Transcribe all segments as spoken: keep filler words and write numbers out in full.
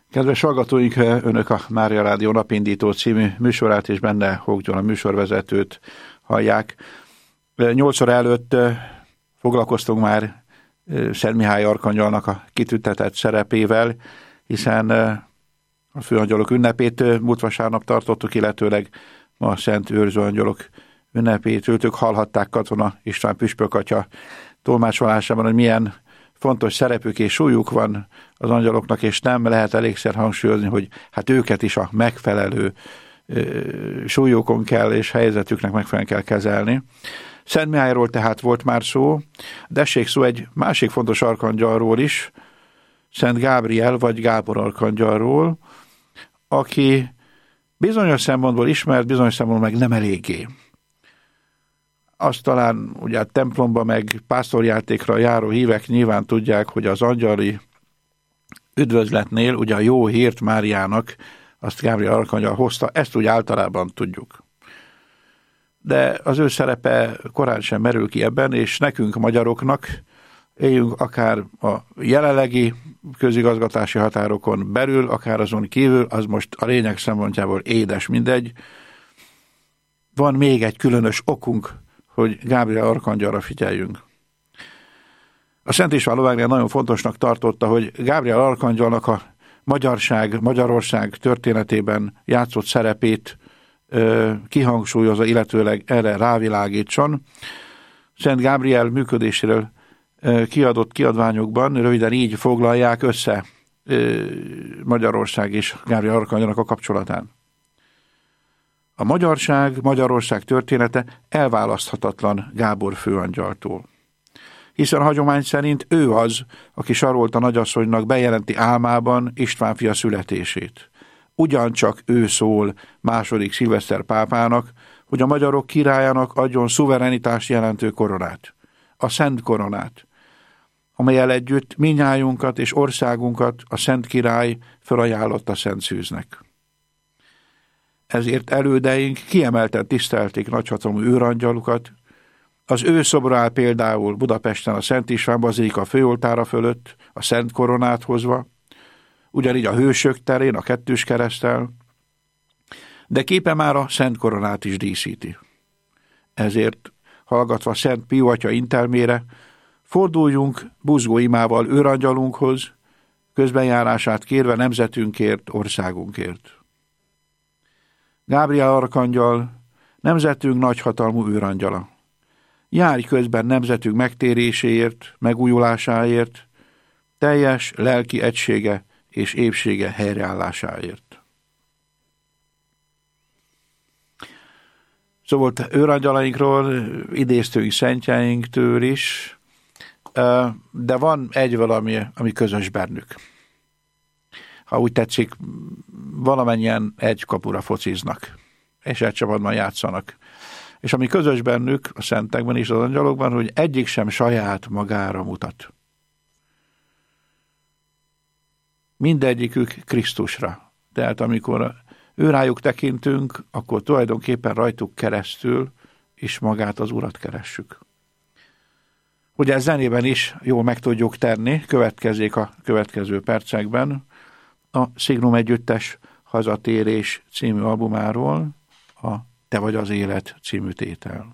Kedves hallgatóink, önök a Mária Rádió Napindító című műsorát és benne Hók Gyula műsorvezetőt hallják. Nyolcszor előtt foglalkoztunk már Szent Mihály arkangyalnak a kitüntetett szerepével, hiszen a főangyalok ünnepét múlt vasárnap tartottuk, illetőleg ma a Szent Őrző Angyalok ünnepét. Őtök hallhatták Katona István püspök atya tolmácsolásában, hogy milyen fontos szerepük és súlyuk van az angyaloknak, és nem lehet elégszer hangsúlyozni, hogy hát őket is a megfelelő ö, súlyukon kell, és helyzetüknek megfelelően kell kezelni. Szent Mihályról tehát volt már szó, de essék szó egy másik fontos arkangyalról is, Szent Gábriel vagy Gábor arkangyalról, aki bizonyos szempontból ismert, bizonyos szempontból meg nem eléggé. Azt talán ugye a templomba meg pásztorjátékra járó hívek nyilván tudják, hogy az angyali üdvözletnél ugye a jó hírt Máriának azt Gábriel arkangyal hozta, ezt úgy általában tudjuk. De az ő szerepe korán sem merül ki ebben, és nekünk magyaroknak éljünk akár a jelenlegi közigazgatási határokon belül, akár azon kívül, az most a lényeg szempontjából édes mindegy. Van még egy különös okunk, hogy Gábriel arkangyalra figyeljünk. A Szent István Lovágnél nagyon fontosnak tartotta, hogy Gábriel arkangyalnak a magyarság, Magyarország történetében játszott szerepét ö, kihangsúlyozza, illetőleg erre rávilágítson. Szent Gábriel működéséről ö, kiadott kiadványokban röviden így foglalják össze ö, Magyarország és Gábriel arkangyalnak a kapcsolatán. A magyarság, Magyarország története elválaszthatatlan Gábor főangyaltól. Hiszen a hagyomány szerint ő az, aki Sarolta nagyasszonynak bejelenti álmában István fia születését. Ugyancsak ő szól második Szilveszter pápának, hogy a magyarok királyának adjon szuverenitást jelentő koronát, a Szent Koronát, amellyel együtt mindnyájunkat és országunkat a Szent Király felajánlotta Szent Szűznek. Ezért elődeink kiemelten tisztelték nagyhatalmú őrangyalukat. Az ő szobra áll például Budapesten a Szent István bazilika főoltára fölött, a Szent Koronát hozva, ugyanígy a Hősök terén a kettős kereszttel, de képe már a Szent Koronát is díszíti. Ezért, hallgatva Szent Pió atya intelmére, forduljunk buzgó imával őrangyalunkhoz, közbenjárását kérve nemzetünkért, országunkért. Gábriel arkangyal, nemzetünk nagyhatalmú őrangyala. Járj közben nemzetünk megtéréséért, megújulásáért, teljes lelki egysége és épsége helyreállásáért. Szóval őrangyalainkról, idéztünk szentjeinktől is, de van egy valami, ami közös bennük. Ha úgy tetszik, valamennyien egy kapura fociznak, és egy csapatban játszanak. És ami közös bennük, a szentekben és az angyalokban, hogy egyik sem saját magára mutat. Mindegyikük Krisztusra. Tehát amikor őrájuk tekintünk, akkor tulajdonképpen rajtuk keresztül is magát az Urat keressük. Ugye ez zenében is jól meg tudjuk tenni, következik a következő percekben, a Signum Együttes Hazatérés című albumáról, a Te vagy az élet című tétel.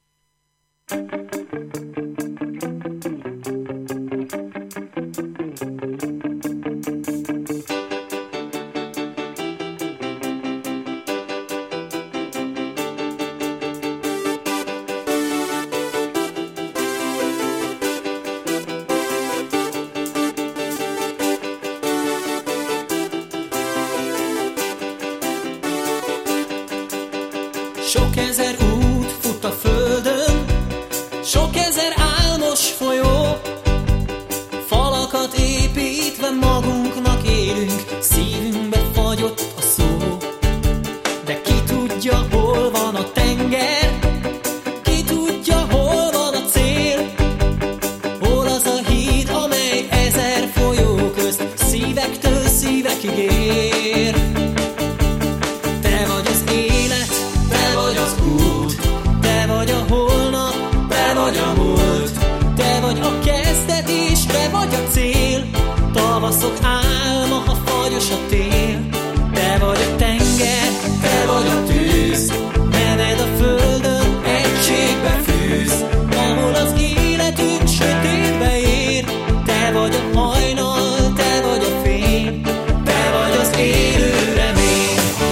Sok ezer út fut a földön, sok ezer álmos folyó, falakat építve magunknak élünk, szívünkbe fagyott a szó. De ki tudja, hol van a tenger, ki tudja, hol van a cél, hol az a híd, amely ezer folyó közt szívektől szívekig ér. Te vagy az élet, te vagy az Úr, álma, ha fagyos a tél. Te vagy a tenger, te vagy a tűz, neved a földön egységbe fűz. Ahol az életünk sötétbe ér, te vagy a hajnal, te vagy a fény, te vagy az élő remény.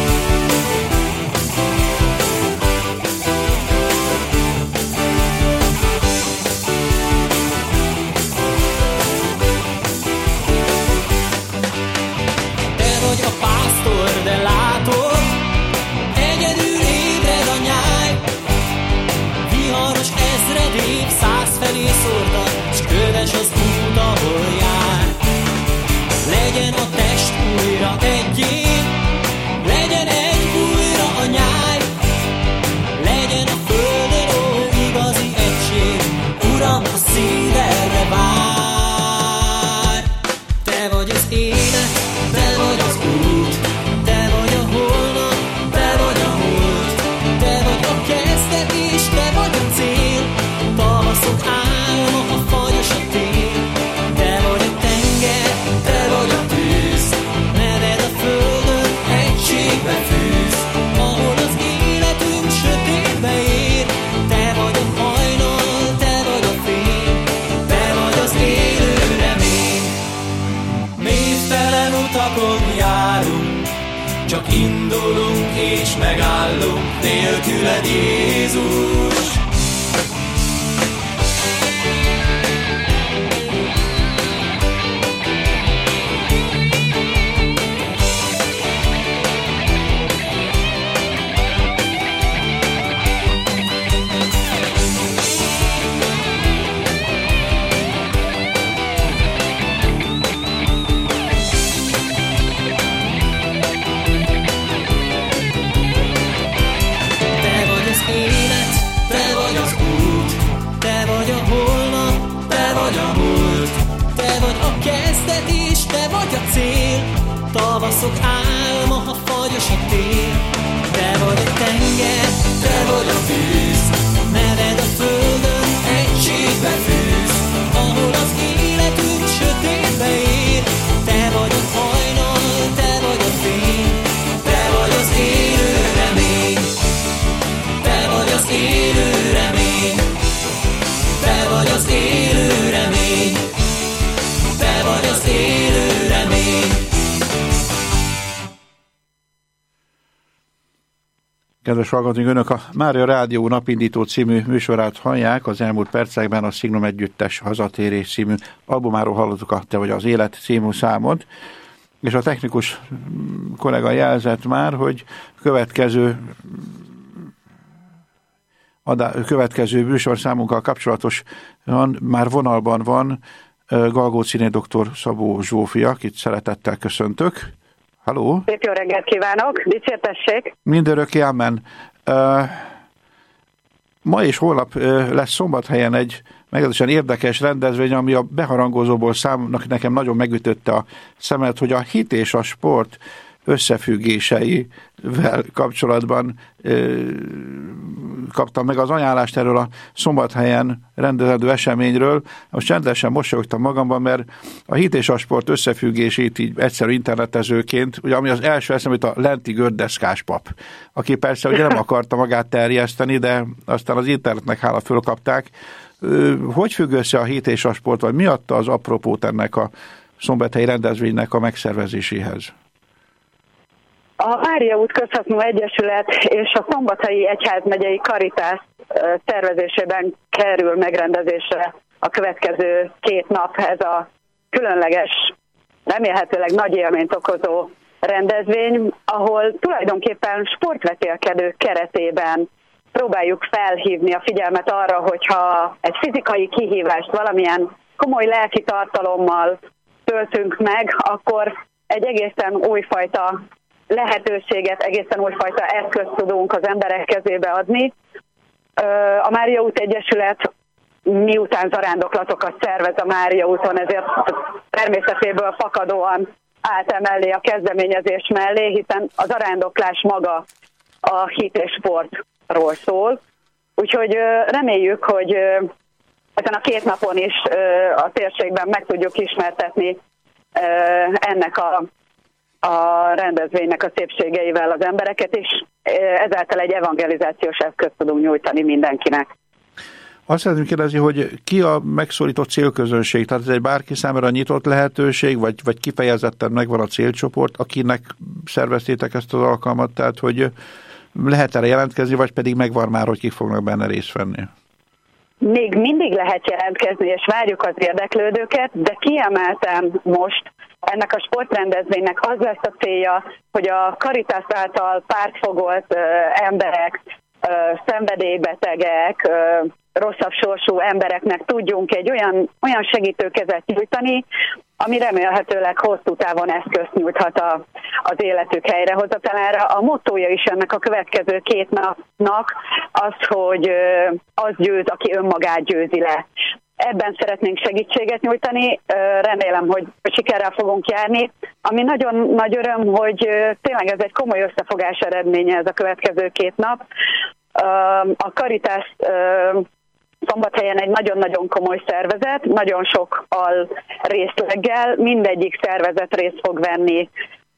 Te vagy a pásztor, de látod, egyedül ébred a nyáj. Viharos ezredék száz felé szórta, s köves az út, ahol jár. Legyen a test újra egyé, legyen egy újra a nyáj. Legyen a földön ó igazi egység, Uram, a szív erre vár. Te vagy az élet, te vagy az út, te vagy a holnap, te vagy a múlt, te vagy a kezdet és te vagy a cél. Tavaszok álma, ha fagyos a tél. Te vagy a tenger, te vagy a tűz, neved a földön egységbe fűz. Ahol az életünk sötétbe ér, te vagy a hajnal, te vagy a fény, te vagy az élő remény. Névtelen utakon járunk, csak indulunk és megállunk nélküled, Jézus. Te vagy az élet, te vagy az út, te vagy a holnap, te vagy a múlt, te vagy a kezdet és te vagy a cél. Tavaszok álma, ha fagyos a tél. Te vagy a tenger, te vagy a tűz, neved a földön egységbe fűz. Ahol az életünk sötétbe ér, te vagy a hajnal, te vagy a fény, te vagy az élő remény. Te vagy az élő remény, te vagy az élő remény, te vagy az élő remény. Kedves hallgatóink, Önök a Mária Rádió Napindító című műsorát hallják. Az elmúlt percekben a Szignum Együttes Hazatérés című albumáról hallottuk a Te vagy az élet című számot, és a technikus kollega jelzett már, hogy következő adá, következő műsorszámunkkal kapcsolatosan már vonalban van Galgóciné doktor Szabó Zsófia, akit szeretettel köszöntök. Halló! Szép jó reggelt kívánok, dicsértessék! Mindörökké, amen. Uh, ma és holnap uh, lesz Szombathelyen egy meglehetősen érdekes rendezvény, ami a beharangozóból számnak nekem nagyon megütötte a szemet, hogy a hit és a sport összefüggéseivel kapcsolatban ö, kaptam meg az ajánlást erről a Szombathelyen rendezendő eseményről. Most csendesen mosolyogtam magamban, mert a hit és a sport összefüggését így egyszerű internetezőként, ugye ami az első eszembe, a lenti gördeszkás pap, aki persze ugye nem akarta magát terjeszteni, de aztán az internetnek hála fölkapták. Hogy függ össze a hit és a sport, vagy mi adta az apropót ennek a szombathelyi rendezvénynek a megszervezéséhez? A Mária út Közhasznú Egyesület és a Szombathelyi Egyházmegyei Karitás szervezésében kerül megrendezésre a következő két nap ez a különleges, remélhetőleg nagy élményt okozó rendezvény, ahol tulajdonképpen sportvetélkedők keretében próbáljuk felhívni a figyelmet arra, hogyha egy fizikai kihívást valamilyen komoly lelki tartalommal töltünk meg, akkor egy egészen újfajta lehetőséget, egészen újfajta eszközt tudunk az emberek kezébe adni. A Mária út Egyesület miután zarándoklatokat szervez a Mária úton, ezért természetéből fakadóan állt emellé a kezdeményezés mellé, hiszen a zarándoklás maga a hit és sportról szól. Úgyhogy reméljük, hogy ezen a két napon is a térségben meg tudjuk ismertetni ennek a, a rendezvénynek a szépségeivel az embereket, és ezáltal egy evangelizációs eszközt tudunk nyújtani mindenkinek. Azt szeretném kérdezni, hogy ki a megszólított célközönség? Tehát ez egy bárki számára nyitott lehetőség, vagy, vagy kifejezetten megvan a célcsoport, akinek szerveztétek ezt az alkalmat? Tehát, hogy lehet erre jelentkezni, vagy pedig megvan már, hogy kik fognak benne részt venni? Még mindig lehet jelentkezni, és várjuk az érdeklődőket, de kiemeltem most, ennek a sportrendezvénynek az lesz a célja, hogy a Caritas által pártfogolt uh, emberek, uh, szenvedélybetegek, uh, rosszabb sorsú embereknek tudjunk egy olyan, olyan segítőkezet nyújtani, ami remélhetőleg hosszú távon eszközt nyújthat a, az életük helyrehozatalára. A mottója is ennek a következő két napnak az, hogy az győz, aki önmagát győzi le. Ebben szeretnénk segítséget nyújtani, remélem, hogy sikerrel fogunk járni. Ami nagyon nagy öröm, hogy tényleg ez egy komoly összefogás eredménye ez a következő két nap. A Caritas Szombathelyen egy nagyon-nagyon komoly szervezet, nagyon sok al részleggel, mindegyik szervezet részt fog venni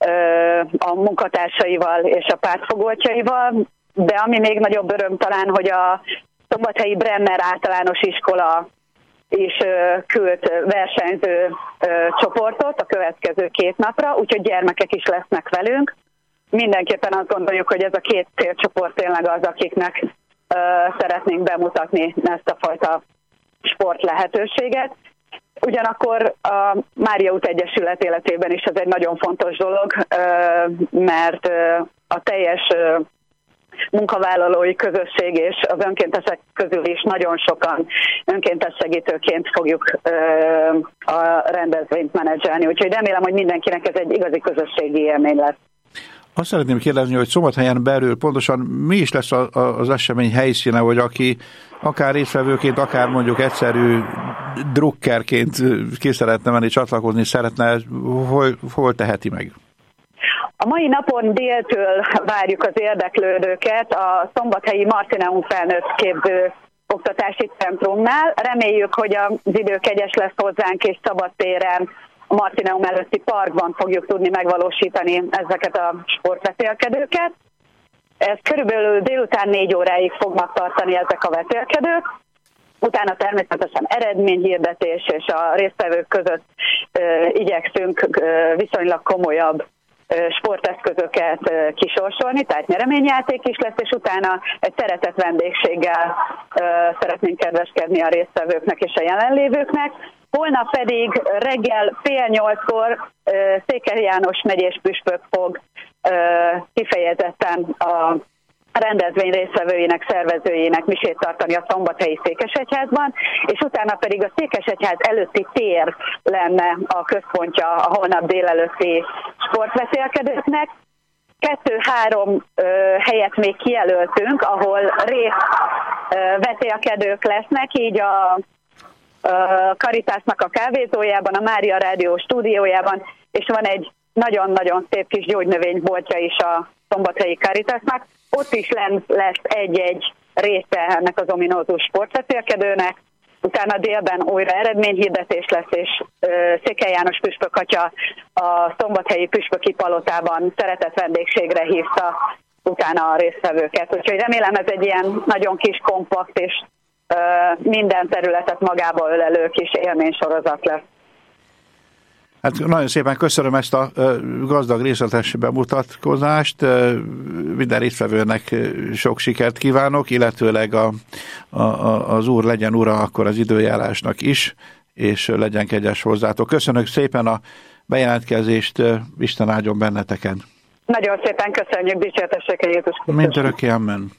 a munkatársaival és a pártfogoltjaival, de ami még nagyobb öröm talán, hogy a szombathelyi Brenner általános iskola is küld versenyző csoportot a következő két napra, úgyhogy gyermekek is lesznek velünk. Mindenképpen azt gondoljuk, hogy ez a két célcsoport tényleg az, akiknek szeretnénk bemutatni ezt a fajta sport lehetőséget. Ugyanakkor a Mária út Egyesület életében is ez egy nagyon fontos dolog, mert a teljes munkavállalói közösség és az önkéntesek közül is nagyon sokan önkéntes segítőként fogjuk a rendezvényt menedzselni. Úgyhogy remélem, hogy mindenkinek ez egy igazi közösségi élmény lesz. Azt szeretném kérdezni, hogy Szombathelyen belül pontosan mi is lesz a, a, az esemény helyszíne, vagy aki akár résztvevőként, akár mondjuk egyszerű drukkerként ki szeretne menni, csatlakozni szeretne, hol, hol teheti meg? A mai napon déltől várjuk az érdeklődőket a szombathelyi Marcineum felnőtt képző oktatási centrumnál. Reméljük, hogy az idő kegyes lesz hozzánk, és szabadtéren a Marcineum előtti parkban fogjuk tudni megvalósítani ezeket a sportvetélkedőket. Ez körülbelül délután négy óráig fognak tartani ezek a vetélkedők. Utána természetesen eredményhirdetés, és a résztvevők között ö, igyekszünk ö, viszonylag komolyabb ö, sporteszközöket ö, kisorsolni, tehát nyereményjáték is lesz, és utána egy szeretett vendégséggel ö, szeretnénk kedveskedni a résztvevőknek és a jelenlévőknek. Holnap pedig reggel fél nyolckor Székely János megyés püspök fog kifejezetten a rendezvény résztvevőinek, szervezőjének misét tartani a szombathelyi Székesegyházban, és utána pedig a Székesegyház előtti tér lenne a központja a holnap délelőtti sportvetélkedőknek. Kettő-három helyet még kijelöltünk, ahol részvetélkedők lesznek, így a Caritasnak a kávézójában, a Mária Rádió stúdiójában, és van egy nagyon-nagyon szép kis gyógynövényboltja is a szombathelyi Caritasnak. Ott is lesz egy-egy része ennek az ominózus sportvetélkedőnek. Utána délben újra eredményhirdetés lesz, és Székely János püspök atya a szombathelyi püspöki palotában szeretett vendégségre hívta utána a résztvevőket. Úgyhogy remélem ez egy ilyen nagyon kis, kompakt és minden területet magába ölelő kis élménysorozat lesz. Hát nagyon szépen köszönöm ezt a gazdag részletes bemutatkozást. Minden résztvevőnek sok sikert kívánok, illetőleg a, a, az Úr legyen ura akkor az időjárásnak is, és legyen kegyes hozzátok. Köszönök szépen a bejelentkezést, Isten áldjon benneteken. Nagyon szépen köszönjük, dicsértessék a Jézus Krisztus. Mint örökké, amen.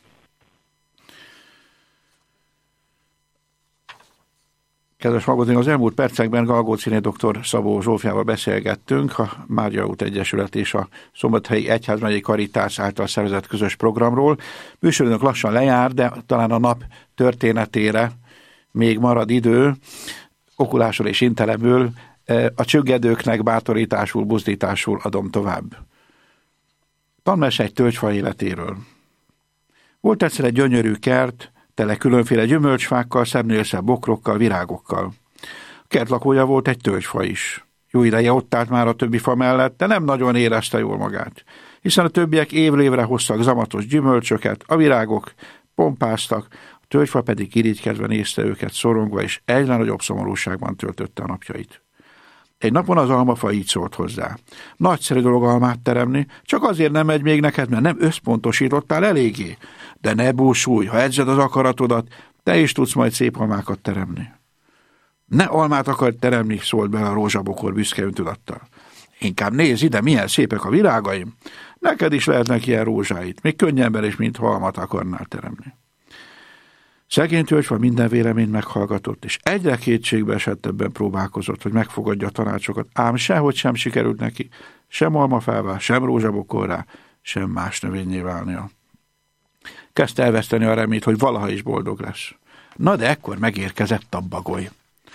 Kedves hallgatóink, az elmúlt percekben Galgóciné doktor Szabó Zsófiával beszélgettünk a Mária út Egyesület és a Szombathelyi Egyházmegyei Caritas által szervezett közös programról. Műsorunk lassan lejár, de talán a nap történetére még marad idő, okulásról és intelemből. A csüggedőknek bátorításul, buzdításul adom tovább. Tanmese egy tölgyfa életéről. Volt egyszer egy gyönyörű kert, tele különféle gyümölcsfákkal, szebb nélszebb bokrokkal, virágokkal. A kert lakója volt egy tölgyfa is. Jó ideje ott állt már a többi fa mellett, de nem nagyon érezte jól magát, hiszen a többiek évről évre hoztak zamatos gyümölcsöket, a virágok pompáztak, a tölgyfa pedig irigykedve nézte őket szorongva, és egyre nagyobb szomorúságban töltötte a napjait. Egy napon az almafa így szólt hozzá. Nagyszerű dolog almát teremni, csak azért nem megy még neked, mert nem összpontosítottál eléggé. De ne búsulj, ha edzed az akaratodat, te is tudsz majd szép almákat teremni. Ne almát akar teremni, szólt bele a rózsabokor büszke öntudattal. Inkább nézz ide, milyen szépek a virágaim. Neked is lehetnek ilyen rózsáit, még könnyebben is, mint ha almat akarnál teremni. Szegény tölgyfa minden véleményt meghallgatott, és egyre kétségbe esettebben próbálkozott, hogy megfogadja a tanácsokat, ám sehogy sem sikerült neki, sem almafává, sem rózsabokorrá, sem más növényé válnia. Kezdte elveszteni a reményt, hogy valaha is boldog lesz. Na de ekkor megérkezett a bagoly.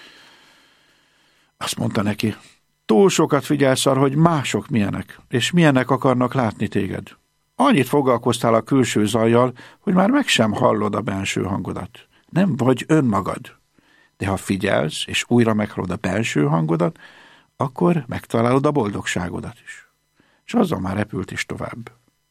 Azt mondta neki, túl sokat figyelsz arra, hogy mások milyenek, és milyenek akarnak látni téged. Annyit foglalkoztál a külső zajjal, hogy már meg sem hallod a benső hangodat. Nem vagy önmagad. De ha figyelsz, és újra meghallod a belső hangodat, akkor megtalálod a boldogságodat is. És azzal már repült is tovább.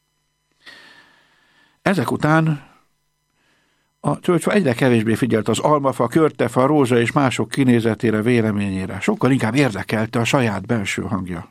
Ezek után a tölgyfa egyre kevésbé figyelt az almafa, körtefa, rózsa és mások kinézetére, véleményére. Sokkal inkább érdekelte a saját belső hangja.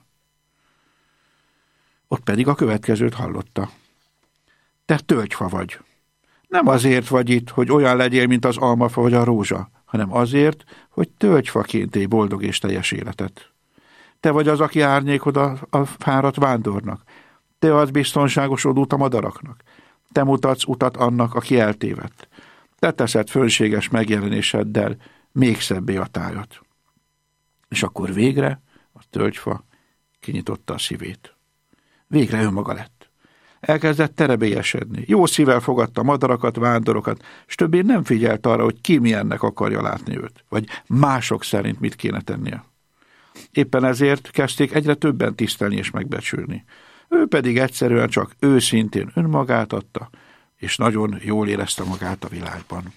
Ott pedig a következőt hallotta. Te tölgyfa vagy. Nem azért vagy itt, hogy olyan legyél, mint az almafa vagy a rózsa, hanem azért, hogy tölgyfaként élj boldog és teljes életet. Te vagy az, aki árnyékod a, a fáradt vándornak. Te adsz biztonságos odút a madaraknak. Te mutatsz utat annak, aki eltévedt. Te teszed fönséges megjelenéseddel még szebbé a tájat. És akkor végre a tölgyfa kinyitotta a szívét. Végre önmaga lett. Elkezdett terebélyesedni. Jó szívvel fogadta madarakat, vándorokat, és többé nem figyelt arra, hogy ki milyennek akarja látni őt, vagy mások szerint mit kéne tennie. Éppen ezért kezdték egyre többen tisztelni és megbecsülni. Ő pedig egyszerűen csak őszintén önmagát adta, és nagyon jól érezte magát a világban.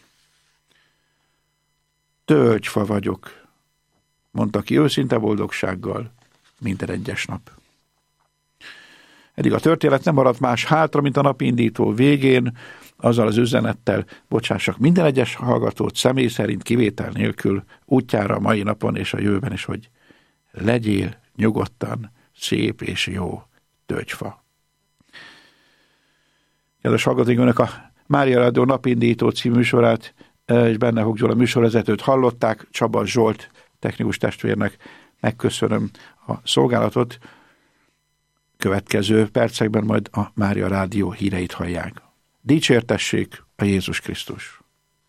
Tölgyfa vagyok, mondta ki őszinte boldogsággal minden egyes nap. Eddig a történet nem maradt más hátra, mint a napindító végén, azzal az üzenettel bocsássak minden egyes hallgatót személy szerint kivétel nélkül útjára a mai napon és a jövőben is, hogy legyél nyugodtan szép és jó tölgyfa. Kedves hallgatóink, önök a Mária Rádió napindító című műsorát és benne Hok Gyula műsorvezetőt hallották, Csaba Zsolt technikus testvérnek megköszönöm a szolgálatot. Következő percekben majd a Mária Rádió híreit hallják. Dicsértessék a Jézus Krisztus!